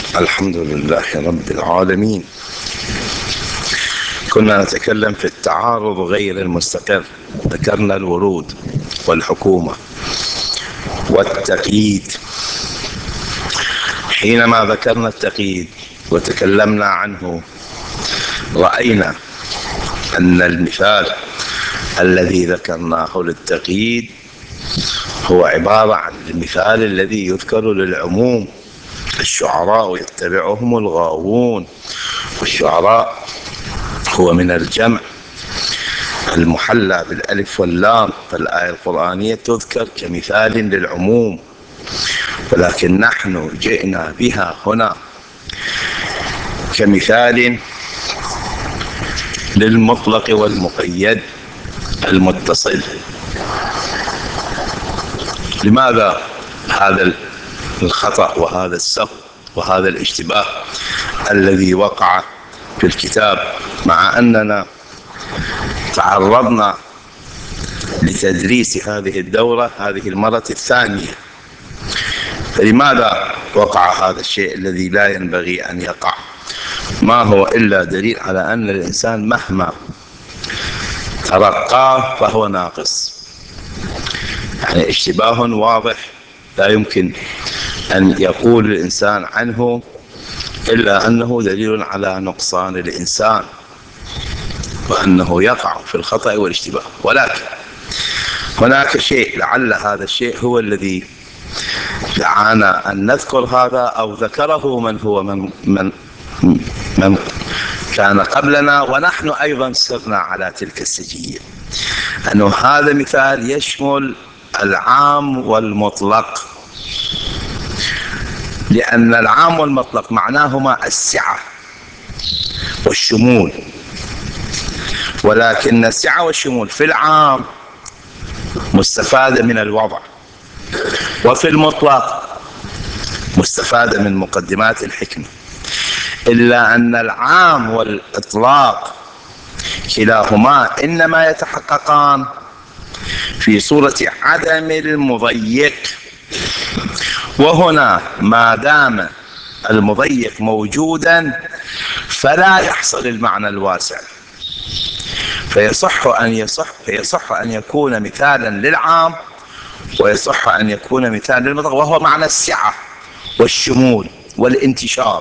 الحمد لله رب العالمين. كنا نتكلم في التعارض غير المستقر، ذكرنا الورود والحكومة والتقييد. حينما ذكرنا التقييد وتكلمنا عنه رأينا أن المثال الذي ذكرناه للتقييد هو عبارة عن المثال الذي يذكر للعموم: الشعراء يتبعهم الغاوون. والشعراء هو من الجمع المحلى بالألف واللام، فالآية القرآنية تذكر كمثال للعموم، ولكن نحن جئنا بها هنا كمثال للمطلق والمقيد المتصل. لماذا هذا الخطأ وهذا السهو وهذا الاشتباه الذي وقع في الكتاب، مع أننا تعرضنا لتدريس هذه الدورة هذه المرة الثانية؟ فلماذا وقع هذا الشيء الذي لا ينبغي أن يقع؟ ما هو إلا دليل على أن الإنسان مهما ترقاه فهو ناقص. يعني اشتباه واضح لا يمكن أن يقول الإنسان عنه إلا أنه دليل على نقصان الإنسان وأنه يقع في الخطأ والاشتباه. ولكن هناك شيء، لعل هذا الشيء هو الذي دعانا أن نذكر هذا، أو ذكره من كان قبلنا، ونحن أيضا سرنا على تلك السجية، أنه هذا مثال يشمل العام والمطلق، لأن العام والمطلق معناهما السعة والشمول، ولكن السعة والشمول في العام مستفادة من الوضع، وفي المطلق مستفادة من مقدمات الحكمة، إلا أن العام والإطلاق كلاهما إنما يتحققان في صورة عدم المضيق، وهنا ما دام المضيق موجودا فلا يحصل المعنى الواسع، فيصح أن يكون مثالا للعام ويصح أن يكون مثالا للمطلق، وهو معنى السعة والشمول والانتشار.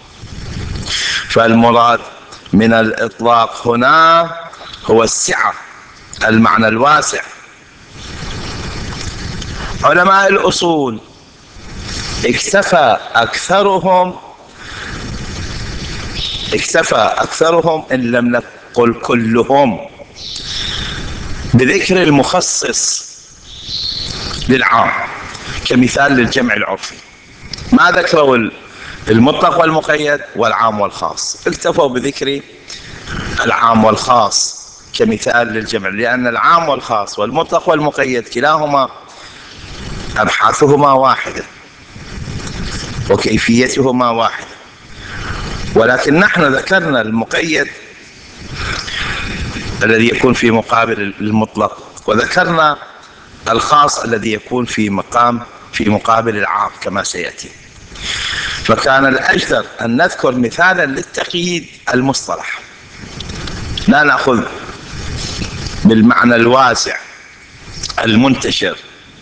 فالمراد من الإطلاق هنا هو السعة، المعنى الواسع. علماء الأصول اكتفى أكثرهم إن لم نقل كلهم بذكر المخصص للعام كمثال للجمع العرفي. ما ذكروا المطلق والمقيد والعام والخاص، اكتفوا بذكر العام والخاص كمثال للجمع، لأن العام والخاص والمطلق والمقيد كلاهما أبحاثهما واحدة وكيفيتهما واحدة، ولكن نحن ذكرنا المقيد الذي يكون في مقابل المطلق، وذكرنا الخاص الذي يكون في مقابل العام كما سيأتي. فكان الأجدر أن نذكر مثالا للتقييد المصطلح، لا نأخذ بالمعنى الواسع المنتشر،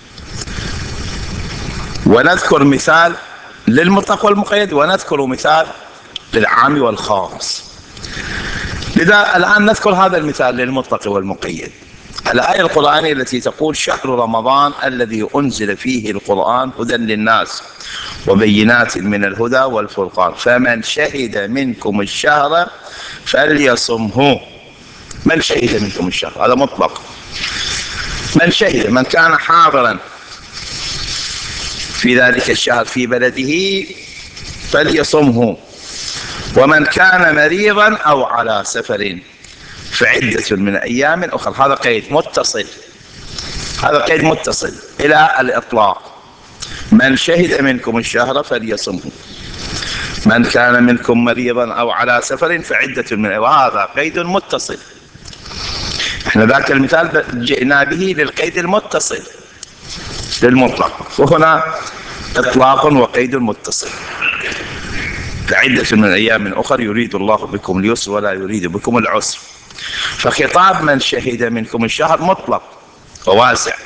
ونذكر مثال للمطلق والمقيد ونذكر مثال للعام والخاص. لذا الآن نذكر هذا المثال للمطلق والمقيد. الآية القرآنية التي تقول: شهر رمضان الذي أنزل فيه القرآن هدى للناس وبينات من الهدى والفرقان فمن شهد منكم الشهر فليصمه. من شهد منكم الشهر هذا مطلق، من شهد، من كان حاضرا في ذلك الشهر في بلده فليصمه، ومن كان مريضا أو على سفر فعدة من أيام أخرى. هذا قيد متصل، هذا قيد متصل إلى الإطلاق: من شهد منكم الشهر فليصمه، من كان منكم مريضا أو على سفر فعدة من، وهذا قيد متصل. احنا ذاك المثال جئنا به للقيد المتصل للمطلق، وهنا إطلاق وقيد متصل. فعدة من أيام أخر يريد الله بكم اليسر ولا يريد بكم العسر. فخطاب من شهد منكم الشهر مطلق وواسع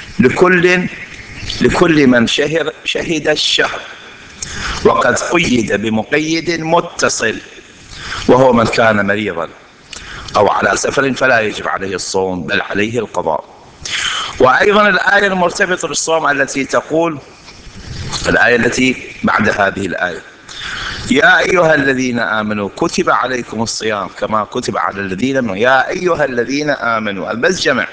لكل من شهد الشهر، وقد قيد بمقيد متصل وهو من كان مريضا أو على سفر فلا يجب عليه الصوم بل عليه القضاء. وأيضا الآية المرتبطة بالصوم التي تقول، الآية التي بعد هذه الآية: يا أيها الذين آمنوا كتب عليكم الصيام كما كتب على الذين من. يا أيها الذين آمنوا البس جمع،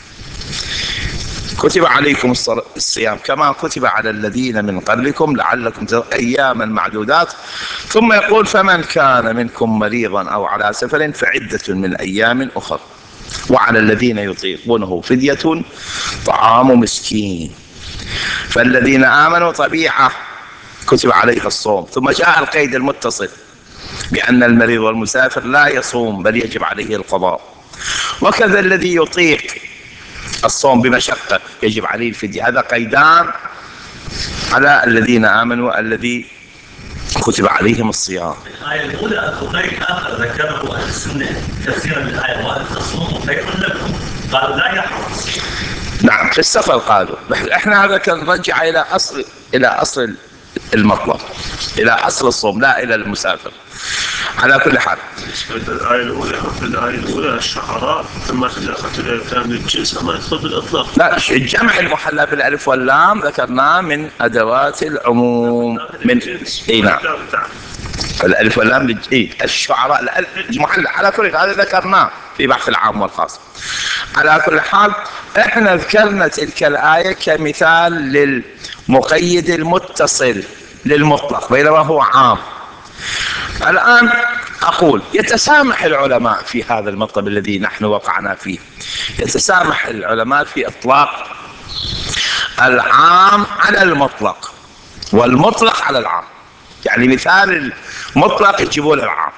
كتب عليكم الصيام كما كتب على الذين من قبلكم لعلكم أياما معدودات. ثم يقول: فمن كان منكم مريضا أو على سفر فعدة من أيام أخر وعلى الذين يطيقونه فدية طعام مسكين. فالذين آمنوا طبيعة كتب عليه الصوم، ثم جاء القيد المتصل بأن المريض والمسافر لا يصوم بل يجب عليه القضاء. وكذا الذي يطيق الصوم بمشقة يجب عليه الفدية. هذا قيدان على الذين آمنوا الذي كتب عليهم الصيام. الآية الأولى قيد آخر ذكره أهل السنة تفسيرا للآية: وأن تصوموا خير لكم. قالوا لا يحرم. نعم، في السفر قالوا. احنا هذا كان رجع إلى أصل المطلب، إلى أصل الصوم لا إلى المسافر. على كل حال الآية الأولى الشعراء ثم تدخلت الآية الثانية الجنس ما يدخل بالإطلاق. لا، الجمع المحلى بالألف واللام ذكرناه من أدوات العموم من نعم الألف واللام الشعراء المحلى. على كل حال هذا ذكرناه في بحث العام والخاص. على كل حال احنا ذكرنا تلك الآية كمثال للمقيد المتصل للمطلق بينما هو عام. الآن أقول يتسامح العلماء في هذا المطلب الذي نحن وقعنا فيه، يتسامح العلماء في إطلاق العام على المطلق والمطلق على العام. يعني مثال المطلق يجيبوا له العام،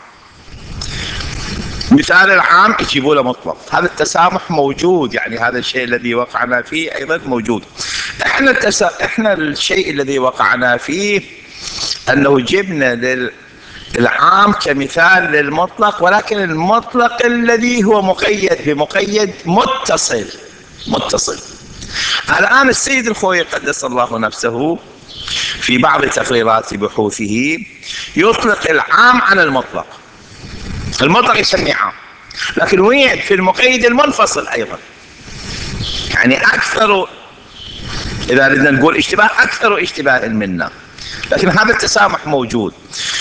مثال العام يجيبوا له مطلق. هذا التسامح موجود، يعني هذا الشيء الذي وقعنا فيه أيضا موجود. احنا الشيء الذي وقعنا فيه أنه جبنا العام كمثال للمطلق، ولكن المطلق الذي هو مقيد بمقيد متصل. الآن السيد الخوئي قدس الله نفسه في بعض تقريرات بحوثه يطلق العام على المطلق. المطلق يسميه عام، لكن وين في المقيد المنفصل أيضا. يعني أكثر، إذا بدنا نقول اشتباه، أكثر اشتباه منا، لكن هذا التسامح موجود.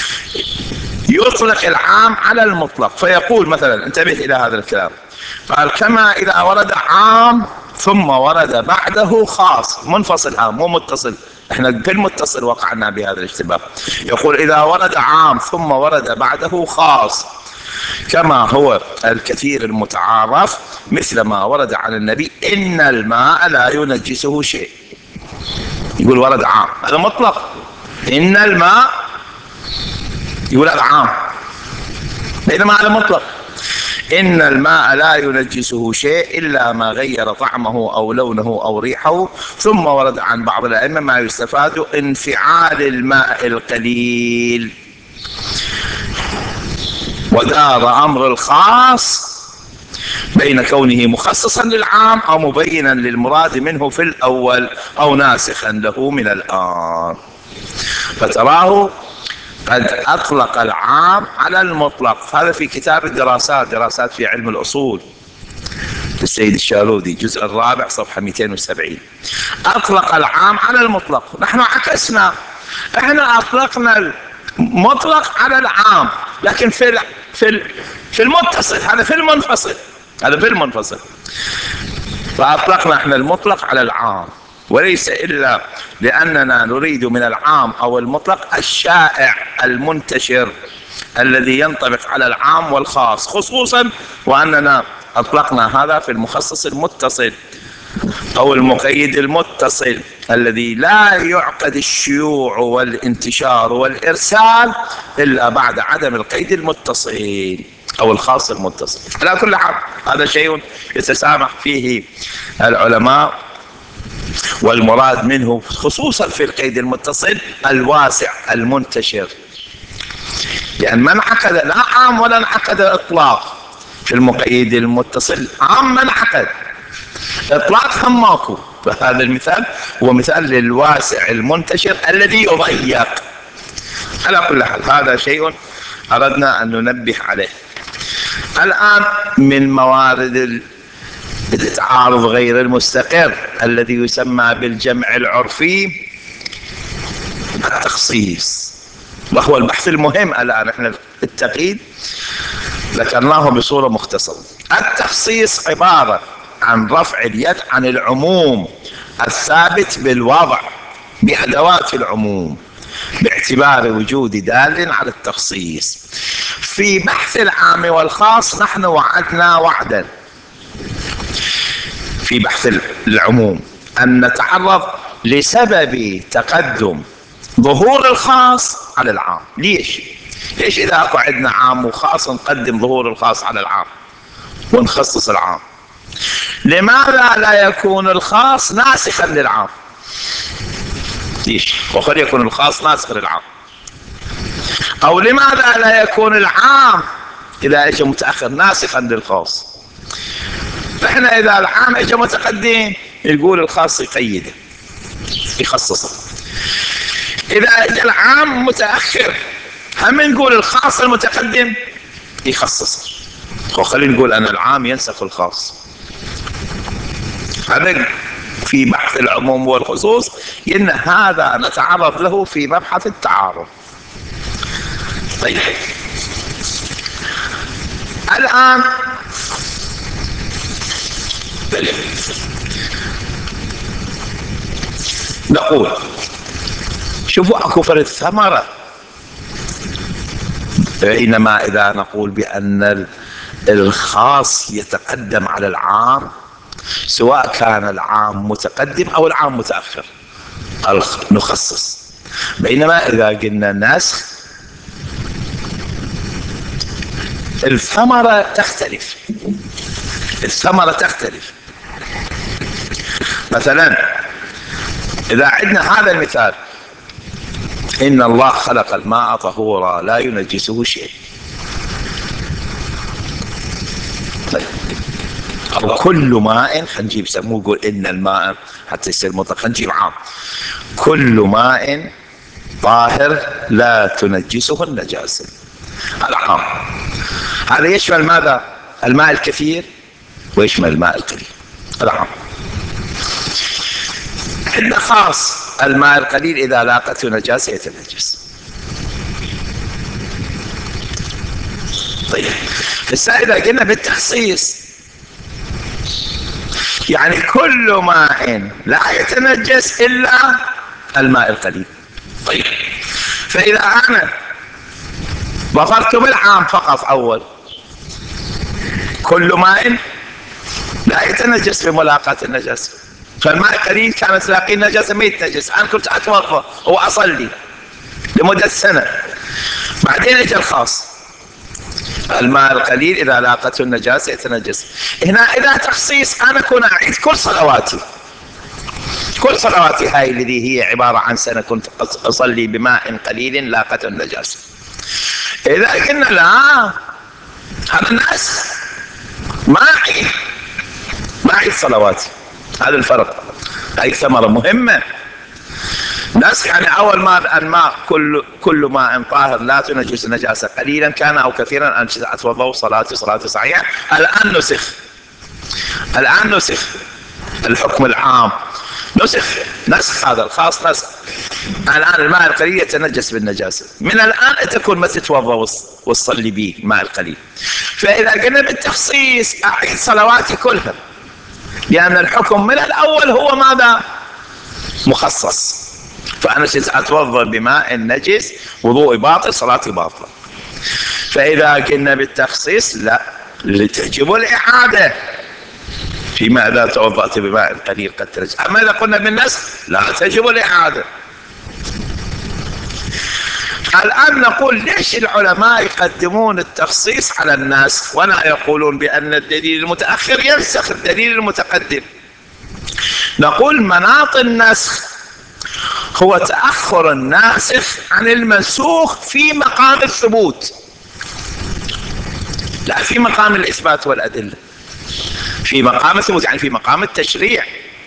يطلق العام على المطلق فيقول مثلا، انتبه إلى هذا الكلام، قال: كما إذا ورد عام ثم ورد بعده خاص. منفصل عام مو متصل. احنا في المتصل وقعنا بهذا الاشتباه. يقول: إذا ورد عام ثم ورد بعده خاص كما هو الكثير المتعارف، مثل ما ورد عن النبي: إن الماء لا ينجسه شيء. يقول ورد عام، هذا مطلق. إن الماء يقول هذا عام، بينما هذا مطلق. إن الماء لا ينجسه شيء إلا ما غير طعمه أو لونه أو ريحه. ثم ورد عن بعض الأئمة ما يستفاد: انفعال الماء القليل. ودار أمر الخاص بين كونه مخصصا للعام أو مبينا للمراد منه في الأول أو ناسخا له من الآن. فتراه قد أطلق العام على المطلق. هذا في كتاب دراسات في علم الأصول للسيد الشالودي، الجزء الرابع صفحة 270. أطلق العام على المطلق. نحن عكسنا، احنا أطلقنا المطلق على العام، لكن في المتصل. هذا في المنفصل. فأطلقنا احنا المطلق على العام، وليس إلا لأننا نريد من العام أو المطلق الشائع المنتشر الذي ينطبق على العام والخاص، خصوصا وأننا أطلقنا هذا في المخصص المتصل أو المقيد المتصل الذي لا يعقد الشيوع والانتشار والإرسال إلا بعد عدم القيد المتصل أو الخاص المتصل. على كل حال هذا شيء يتسامح فيه العلماء، والمراد منه خصوصا في القيد المتصل الواسع المنتشر لأن ما انعقد لا عام ولا انعقد إطلاق في المقيد المتصل. عام ما انعقد، إطلاق هم ماكو. فهذا المثال هو مثال للواسع المنتشر الذي يضيق. على كل حال هذا شيء أردنا أن ننبه عليه. الآن من موارد التعارض غير المستقر الذي يسمى بالجمع العرفي التخصيص، وهو البحث المهم. الآن احنا التقييد ذكرناه بصورة مختصرة. التخصيص عبارة عن رفع اليد عن العموم الثابت بالوضع بأدوات العموم باعتبار وجود دال على التخصيص. في بحث العام والخاص نحن وعدنا وعدا في بحث العموم أن نتعرض لسبب تقدم ظهور الخاص على العام. ليش إذا أكو عندنا عام وخاص نقدم ظهور الخاص على العام ونخصص العام؟ لماذا لا يكون الخاص ناسخا للعام؟ ليش؟ وقد يكون الخاص ناسخ للعام. أو لماذا لا يكون العام إذا اجى متأخر ناسخا للخاص؟ فإحنا إذا العام اجى متقدم يقول الخاص يقيده يخصصه، إذا اجى العام متأخر هم نقول الخاص المتقدم يخصصه. وخلينا نقول أن العام ينسخ الخاص. هذا في بحث العموم والخصوص، إن هذا نتعرض له في مبحث التعارض. طيب الآن نقول شوفوا أكو فرد ثمرة بينما إذا نقول بأن الخاص يتقدم على العام سواء كان العام متقدم أو العام متأخر نخصص، بينما إذا قلنا نسخ الثمرة تختلف. مثلا إذا عندنا هذا المثال إن الله خلق الماء طهورا لا ينجسه شيء، طيب أو كل ماء خنجيب سموه يقول إن الماء حتى يصير مطلق خنجيب عام، كل ماء طاهر لا تنجسه النجاسة. العام هذا يشمل ماذا؟ الماء الكثير ويشمل الماء القليل. العام عندنا خاص الماء القليل إذا لاقته نجاسة يتنجس. طيب بس إذا قلنا بالتخصيص يعني كل ماء لا يتنجس إلا الماء القليل. طيب فإذا أنا بطلت بالعام فقط أول كل ماء لا يتنجس بملاقاة النجاسة، فالماء القليل كانت تلاقي النجاسة ما يتنجس. أنا كنت أتوضأ وأصلي لمدة سنة، بعدين اجى الخاص الماء القليل إذا لاقته النجاسة يتنجس. هنا إذا تخصيص أنا كنت أعيد كل صلواتي هاي الذي هي عبارة عن سنة كنت أصلي بماء قليل لاقته النجاسة. إذا قلنا لا هذا الناس ما أعيد صلواتي، هذا الفرق. هاي ثمرة مهمة. ناس يعني أول ما الماء كل ماء طاهر لا تنجس النجاسة قليلا كان أو كثيرا أن أتوضأ صلاتي صحيحة. الآن نسخ الحكم العام، نسخ هذا الخاص نسخ. الآن الماء القليل يتنجس بالنجاسة، من الآن تكون ما تتوضأ وتصلي به الماء القليل. فإذا قلنا بالتخصيص أعيد صلواتي كلها، لأن الحكم من الأول هو ماذا؟ مخصص. فأنا أتوضأ بماء نجس وضوءي باطل صلاتي باطلة. فإذا قلنا بالتخصيص لا لتجب الإعادة فيما إذا توضأت بماء قليل قد تنجس. أما إذا قلنا بالنسخ لا تجب الإعادة. الآن نقول ليش العلماء يقدمون التخصيص على النسخ ولا يقولون بأن الدليل المتأخر ينسخ الدليل المتقدم؟ نقول مناط النسخ هو تأخر الناسخ عن المنسوخ في مقام الثبوت، لا في مقام الإثبات والأدلة. في مقام الثبوت يعني في مقام التشريع.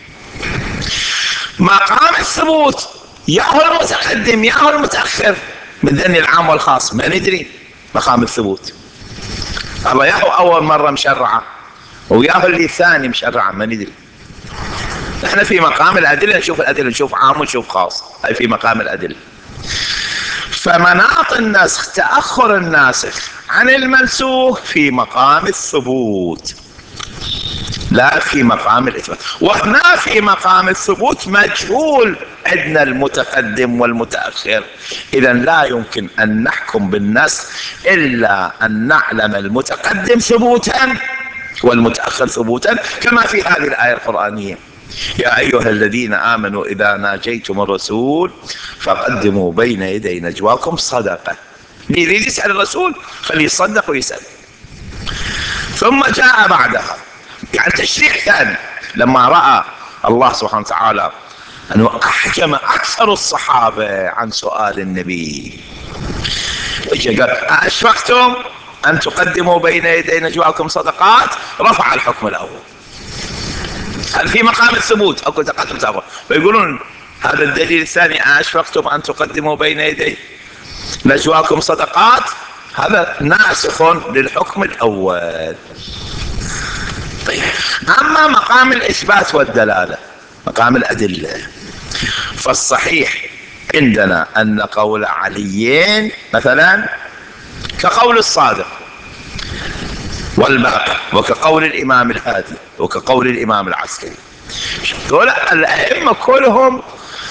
مقام الثبوت يا هو المتقدم يا هو المتأخر من ذني العام والخاص، ما ندري مقام الثبوت. الله يا هو أول مرة مشرعة ويا هو اللي ثاني مشرعة، ما ندري. نحن في مقام الأدلة نشوف الأدلة، نشوف عام ونشوف خاص، أي في مقام الأدلة. فمناط النسخ تأخر الناسخ عن المنسوخ في مقام الثبوت لا في مقام الإثبات. وهنا في مقام الثبوت مجهول عندنا المتقدم والمتأخر، إذا لا يمكن أن نحكم بالنسخ إلا أن نعلم المتقدم ثبوتا والمتأخر ثبوتا، كما في هذه الآية القرآنية: يا أيها الذين آمنوا إذا ناجيتم الرسول فقدموا بين يدي نجواكم صدقة. يريد يسأل الرسول خليه يصدق ويسأل. ثم جاء بعدها يعني تشريع ثاني، لما رأى الله سبحانه وتعالى أنه أحجم أكثر الصحابة عن سؤال النبي، قال أشفقتم أن تقدموا بين يدي نجواكم صدقات، رفع الحكم الأول. هذا في مقام الثبوت، أو تقدم تأخر. فيقولون هذا الدليل الثاني: أشفقتم أن تقدموا بين يدي نجواكم صدقات، هذا ناسخ للحكم الأول. طيب، أما مقام الإثبات والدلالة، مقام الأدلة، فالصحيح عندنا أن قول عليين مثلا كقول الصادق والباقر، وكقول الإمام الهادي، وكقول الإمام العسكري. دول الأئمة كلهم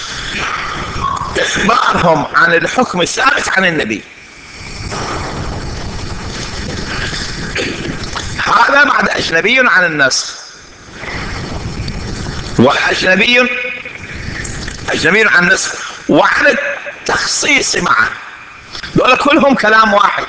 إخبارهم عن الحكم الثابت عن النبي. هذا بعد أجنبي عن النسخ، وأجنبي عن النسخ وعن التخصيص معا. دول كلهم كلام واحد،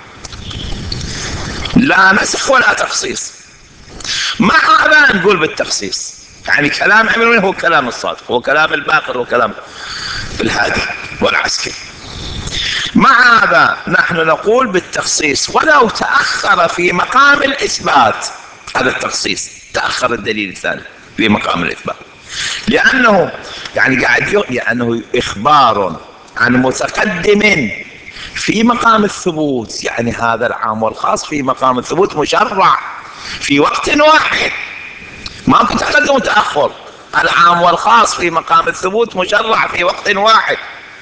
لا نسخ ولا تخصيص. مع هذا نقول بالتخصيص، يعني كلام عمرو هو كلام الصادق، هو كلام الباقر، هو كلام الهادي والعسكري. مع هذا نحن نقول بالتخصيص ولو تأخر في مقام الإثبات. هذا التخصيص تأخر الدليل الثاني في مقام الإثبات، لأنه يعني لأنه إخبار عن متقدم في مقام الثبوت، يعني هذا العام والخاص في مقام الثبوت مشرع في وقت واحد، ماكو تقدم وتأخر. العام والخاص في مقام الثبوت مشرع في وقت واحد.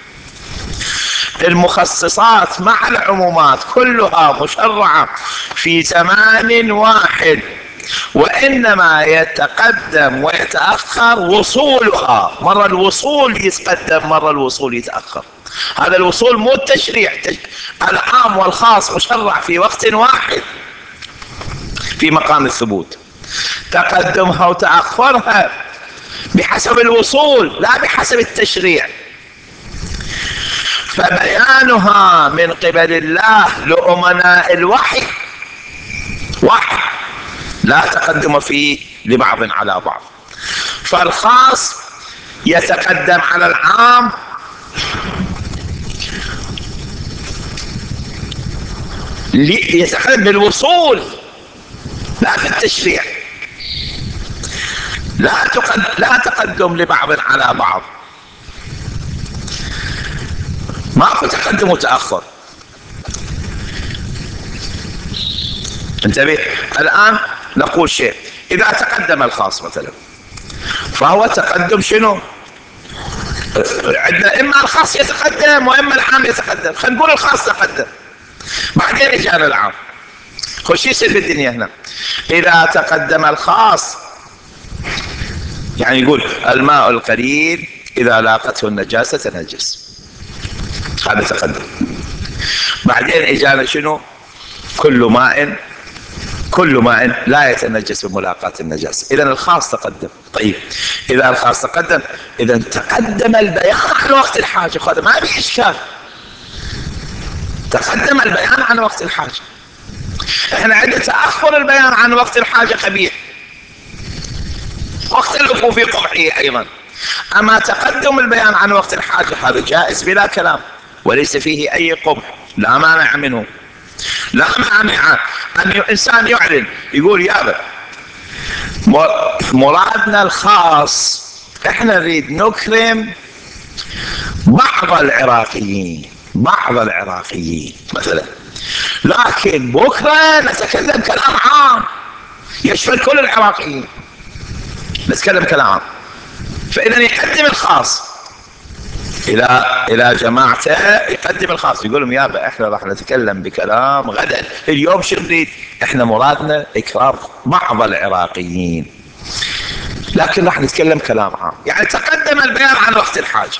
المخصصات مع العمومات كلها مشرعة في زمان واحد، وإنما يتقدم ويتأخر وصولها، مرة الوصول يتقدم مرة الوصول يتأخر. هذا الوصول مو التشريع، العام والخاص مشرع في وقت واحد في مقام الثبوت، تقدمها وتأخرها بحسب الوصول لا بحسب التشريع. فبيانها من قبل الله لأمناء الوحي واحد، لا تقدم فيه لبعض على بعض. فالخاص يتقدم على العام يتقدم بالوصول لا في التشريع، لا تقدم لبعض على بعض، ماكو تقدم وتأخر. انتبه، الآن نقول شيء: إذا تقدم الخاص مثلا فهو تقدم شنو؟ عندنا إما الخاص يتقدم وإما العام يتقدم. خلينا نقول الخاص تقدم بعدين إجانا العام. خش يصير في الدنيا هنا: إذا تقدم الخاص يعني يقول الماء القليل إذا لاقته النجاسة تنجس، هذا تقدم. بعدين إجانا شنو؟ كل ماء لا يتنجس بملاقاة النجاسة. إذا الخاص تقدم. طيب، إذا الخاص تقدم إذا تقدم البيان عن وقت الحاجة، هذا ما في إشكال، تقدم البيان عن وقت الحاجة. احنا عندنا تأخر البيان عن وقت الحاجة قبيح، واختلفوا في قبحه أيضا. أما تقدم البيان عن وقت الحاجة هذا جائز بلا كلام وليس فيه أي قبح، لا مانع منه. لا مانع أن إنسان يعلن يقول يابا مرادنا الخاص احنا نريد نكرم بعض العراقيين مثلا، لكن بكرة نتكلم كلام عام يشمل كل العراقيين، نتكلم كلام عام. فإذا يقدم الخاص إلى جماعته، يقدم الخاص يقول لهم يابا احنا راح نتكلم بكلام غدا، اليوم شو نريد؟ احنا مرادنا إكرام بعض العراقيين لكن راح نتكلم كلام عام، يعني تقدم البيان عن وقت الحاجة.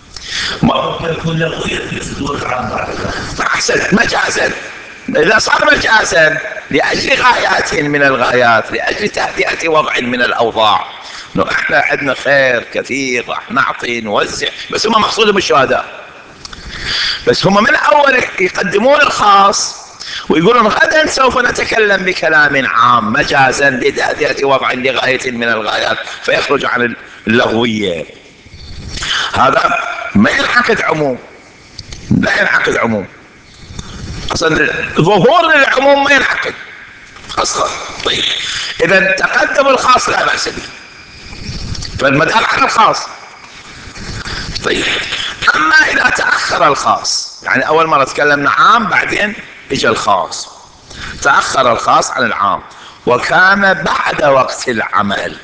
أحسن مجازا، إذا صار مجازا لأجل غايات من الغايات، لأجل تهدئة وضع من الأوضاع، احنا عندنا خير كثير راح نعطي نوزع، بس هم مقصودهم الشهداء، بس هم من أول يقدمون الخاص ويقولون غدا سوف نتكلم بكلام عام مجازا لتهدئة وضع لغاية من الغايات، فيخرج عن اللغوية. هذا ما ينعقد عموم، لا ينعقد عموم اصلا، ظهور للعموم ما ينعقد اصلا. طيب اذا تقدم الخاص لا باس به، فالمدار على الخاص. طيب اما اذا تاخر الخاص، يعني اول مره تكلمنا عام بعدين اجى الخاص، تاخر الخاص عن العام وكان بعد وقت العمل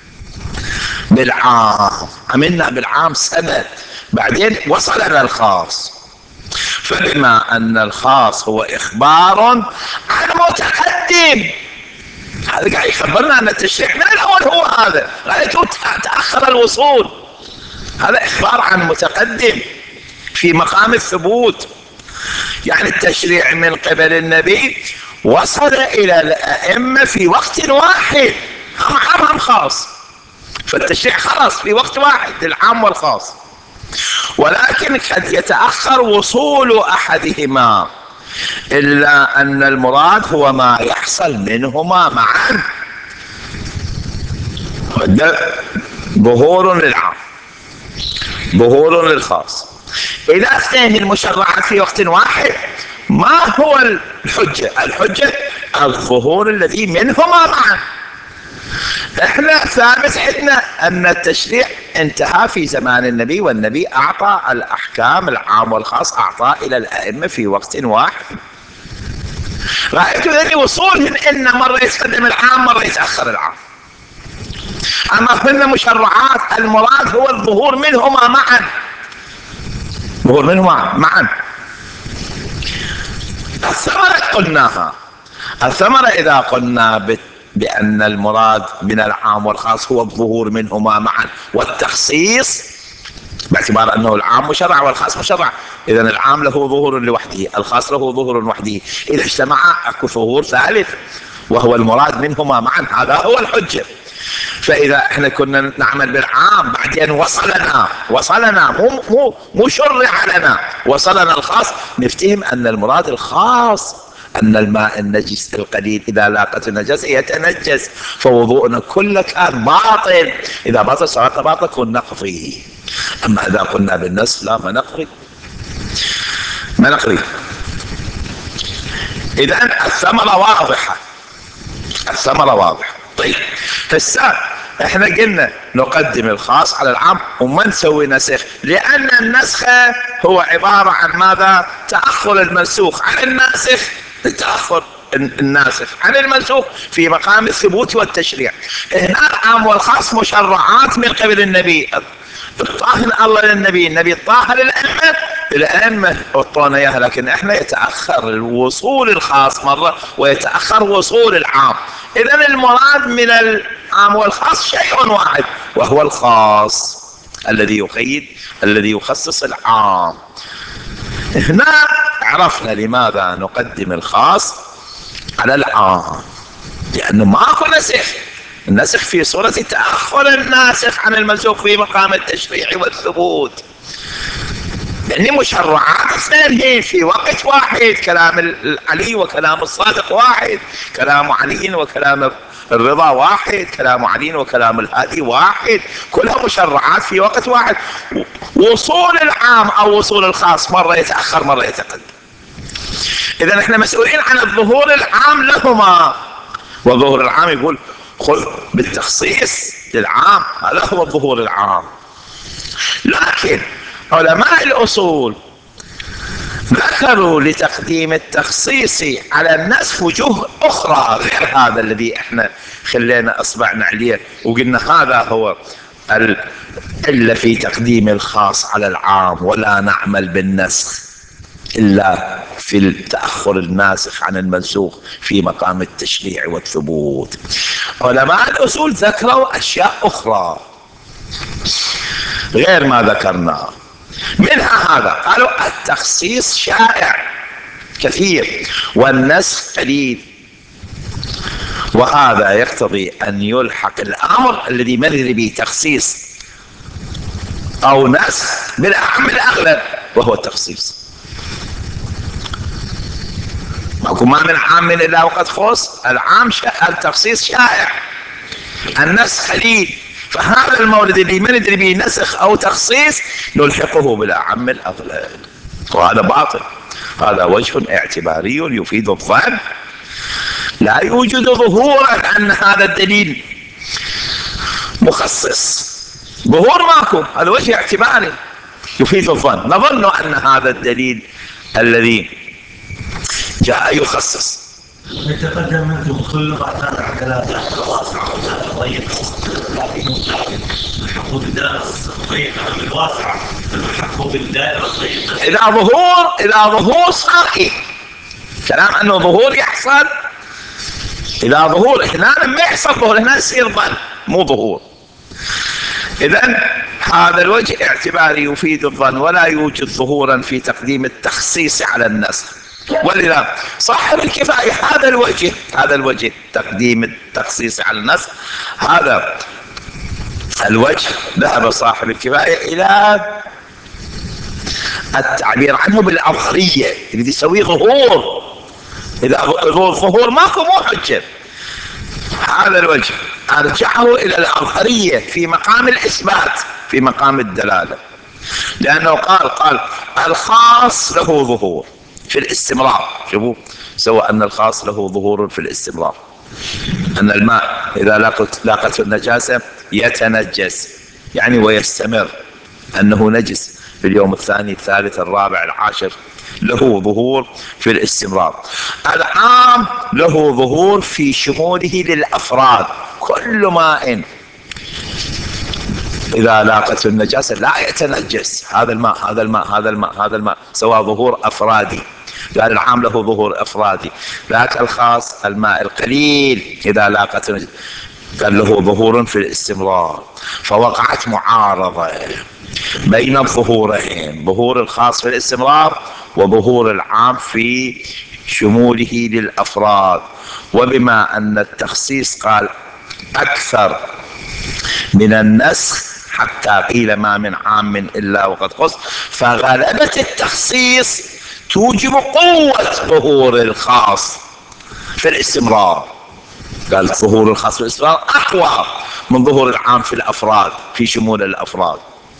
بالعام، عملنا بالعام سنة بعدين وصلنا الخاص، فبما أن الخاص هو إخبار عن متقدم، هذا قاعد يخبرنا أن التشريع من الأول هو هذا، رأيته تأخر الوصول، هذا إخبار عن متقدم في مقام الثبوت، يعني التشريع من قبل النبي وصل إلى الأئمة في وقت واحد، هم عام هم خاص، فالتشريع خلص في وقت واحد العام والخاص، ولكن قد يتأخر وصول أحدهما، إلا أن المراد هو ما يحصل منهما معا، ظهور للعام ظهور للخاص. إذا اثنين المشرعات في وقت واحد ما هو الحجة؟ الحجة الظهور الذي منهما معا. احنا ثابت عندنا ان التشريع انتهى في زمان النبي، والنبي اعطى الاحكام العام والخاص اعطى الى الائمه في وقت واحد. رايت ذلك وصولهم ان مره يتقدم العام مره يتاخر العام. اما هن مشرعات المراد هو الظهور منهما معا، ظهور منهما معا. الثمره قلناها، الثمره اذا قلنا بأن المراد من العام والخاص هو الظهور منهما معا والتخصيص، باعتبار أنه العام مشرع والخاص مشرع، إذا العام له ظهور لوحده، الخاص له ظهور لوحده، إذا اجتمع أكو ظهور ثالث وهو المراد منهما معا، هذا هو الحجة. فإذا احنا كنا نعمل بالعام بعدين وصلنا مو شرع لنا، وصلنا الخاص، نفتهم أن المراد الخاص، أن الماء النجس القليل إذا لاقت النجاسة يتنجس، فوضوءنا كله كان باطل، إذا باطل صلاة باطل كن نقضي. أما إذا قلنا بالنص لا ما نقضي. إذا الثمرة واضحة. طيب هسه احنا قلنا نقدم الخاص على العام وما نسوي نسخ، لأن النسخ هو عبارة عن ماذا؟ تأخر المنسوخ عن الناسخ، تأخر الناسخ عن المنسوخ في مقام الثبوت والتشريع. هنا العام والخاص مشرعات من قبل النبي، الطاهر الله للنبي، النبي الطاهر الأئمة وطونا إياها، لكن احنا يتأخر الوصول الخاص مرة ويتأخر وصول العام. إذن المراد من العام والخاص شيء واحد وهو الخاص الذي يقيد، الذي يخصص العام. هنا عرفنا لماذا نقدم الخاص على العام، لأنه ماكو نسخ، النسخ في صورة تأخر الناسخ عن المنسوخ في مقام التشريع والثبوت. لأني مشرعات اثنين في وقت واحد، كلام علي وكلام الصادق واحد، كلام علي وكلام الرضا واحد، كلام علي وكلام الهادي واحد، كلها مشرعات في وقت واحد. وصول العام أو وصول الخاص مرة يتأخر مرة يتقدم. إذا احنا مسؤولين عن الظهور العام لهما، والظهور العام يقول خذ بالتخصيص للعام، هذا هو الظهور العام. لكن علماء الأصول ذكروا لتقديم التخصيص على الناس وجوه أخرى غير هذا الذي احنا خلينا أصبعنا عليه وقلنا هذا هو إلا في تقديم الخاص على العام، ولا نعمل بالنسخ إلا في التأخر الناسخ عن المنسوخ في مقام التشريع والثبوت. علماء الأصول ذكروا أشياء أخرى غير ما ذكرنا، منها هذا، قالوا التخصيص شائع كثير والنسخ قليل، وهذا يقتضي أن يلحق الأمر الذي مرر به تخصيص أو نسخ بالأعم الأغلب وهو التخصيص. ما من عام إلا وقد خص، العام التخصيص شائع، النسخ قليل، فهذا المورد اللي مرد به نسخ أو تخصيص نلحقه بالأعم الأغلب، وهذا باطل. هذا وجه اعتباري يفيد الظن، لا يوجد ظهورا أن هذا الدليل مخصص، ظهور ماكو، هذا وجه اعتباري يفيد الظن، نظن أن هذا الدليل الذي جاء يخصص. يتقدم منكم كل بعد ثلاثة واسعة ضيقة، لكن الحق بالدائرة الضيقة بالواسعة، الحق بالدائرة الضيقة. إذا ظهور صحيح، كلام أنه ظهور يحصل، إذا ظهور هنا ما يحصل ظهور، هنا يصير ظن مو ظهور. إذن هذا الوجه اعتباري يفيد الظن، ولا يوجد ظهورا في تقديم التخصيص على النسخ. ولذا صاحب الكفاية هذا الوجه تقديم التخصيص على النسخ، هذا الوجه ذهب صاحب الكفاية إلى التعبير عنه بالأظهرية، اللي يسوي ظهور، إذا ظهور ماكو مو حجة. هذا الوجه أرجعه إلى الأظهرية في مقام الإثبات، في مقام الدلالة، لأنه قال الخاص له ظهور في الاستمرار. شوفوا، سواء أن الخاص له ظهور في الاستمرار، أن الماء إذا لاقته النجاسة يتنجس يعني ويستمر، أنه نجس في اليوم الثاني الثالث الرابع العاشر، له ظهور في الاستمرار. العام له ظهور في شموله للأفراد، كل ماء إذا لاقته النجاسة لا يتنجس، هذا الماء سواء ظهور أفرادي، قال العام له ظهور أفرادي. ذاك الخاص الماء القليل إذا لاقته قال له ظهور في الاستمرار. فوقعت معارضة بين الظهورين، ظهور الخاص في الاستمرار وظهور العام في شموله للأفراد. وبما أن التخصيص قال أكثر من النسخ حتى قيل ما من عام إلا وقد خص، فغلبة التخصيص توجب قوة ظهور الخاص في الاستمرار. قال ظهور الخاص في الاستمرار أقوى من ظهور العام في الأفراد، في شمول الأفراد.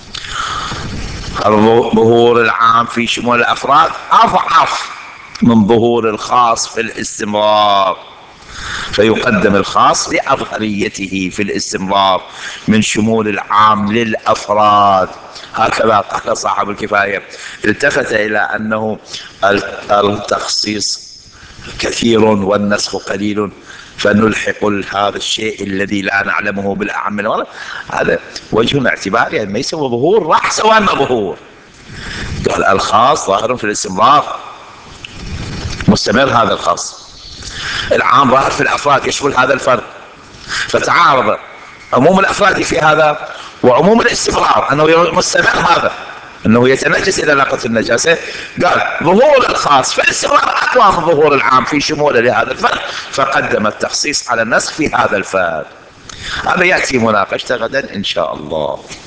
ظهور العام في شمول الأفراد أضعف من ظهور الخاص في الاستمرار، فيقدم الخاص لأظهريته في الاستمرار من شمول العام للأفراد. هكذا قال صاحب الكفاية. التفت إلى أنه التخصيص كثير والنسخ قليل، فنلحق هذا الشيء الذي لا نعلمه بالأعم. هذا وجه اعتباري، يعني ما يسوى ظهور راح سوانا ظهور. قال الخاص ظاهر في الاستمرار مستمر، هذا الخاص. العام ظاهر في الأفراد يشمل هذا الفرد، فتعارض عموم الأفراد في هذا وعموم الاستمرار أنه مستمر، هذا أنه يتنجس إذا لاقت النجاسة. قال ظهور الخاص في الاستمرار أقوى من ظهور العام في شموله لهذا الفرد، فقدم التخصيص على النسخ في هذا الفرد. هذا يأتي مناقشته غدا إن شاء الله.